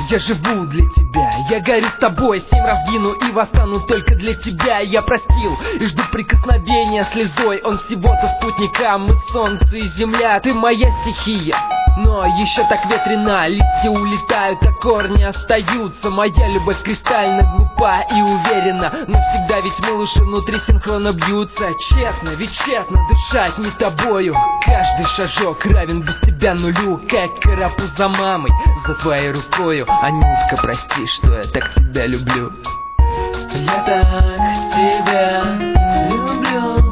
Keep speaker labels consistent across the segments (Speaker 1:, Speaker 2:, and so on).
Speaker 1: Я живу для тебя, я горю с тобой, 7 раз гину и восстану только для тебя. Я простил и жду прикосновения слезой. Он всего-то спутник, а мы солнце и земля. Ты моя стихия, но еще так ветрена. Листья улетают, а корни остаются. Моя любовь кристально глупа и уверена, но всегда ведь малыши внутри синхронно бьются. Честно, ведь тщетно дышать не тобою. Каждый шажок равен без тебя нулю. Как карапуз за мамой, за твоей рукою. Анютка, прости, что я так тебя люблю. Я так тебя люблю.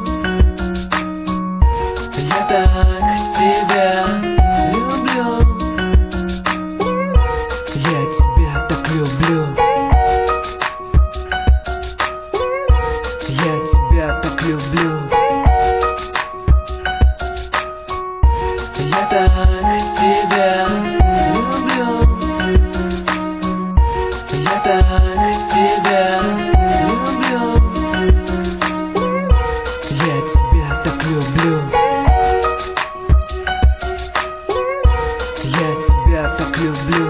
Speaker 1: Я так тебя люблю. Я тебя так люблю. Я тебя так люблю. Я так тебя люблю. Я так тебя люблю. Я тебя так люблю. Я тебя так люблю.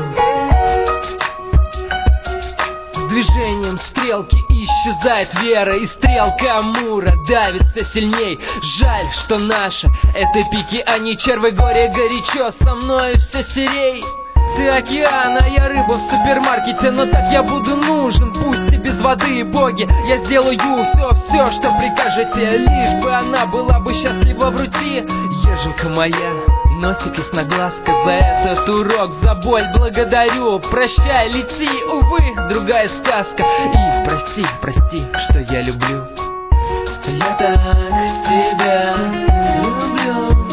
Speaker 1: С движением стрелки исчезает вера, и стрелка Амура давит все сильней. Жаль, что наша это пики, а не червы. Горе горячо, со мною все серей. Ты океан, а я рыба в супермаркете. Но так я буду нужен, пусть и без воды и боги. Я сделаю все, что прикажете, лишь бы она была бы счастлива в рути. Еженька моя, носик ясноглазка, за этот урок, за боль благодарю. Прощай, лети, увы, другая сказка. И прости, что я люблю. Я так тебя люблю.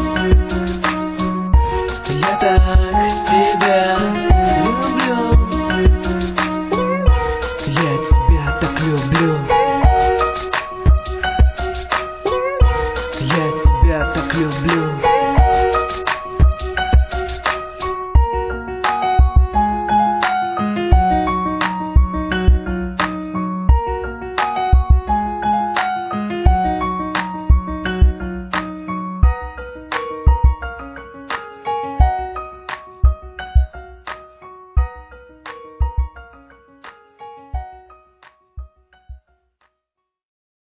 Speaker 1: Я так тебя люблю. Я тебя так люблю. Я тебя так люблю.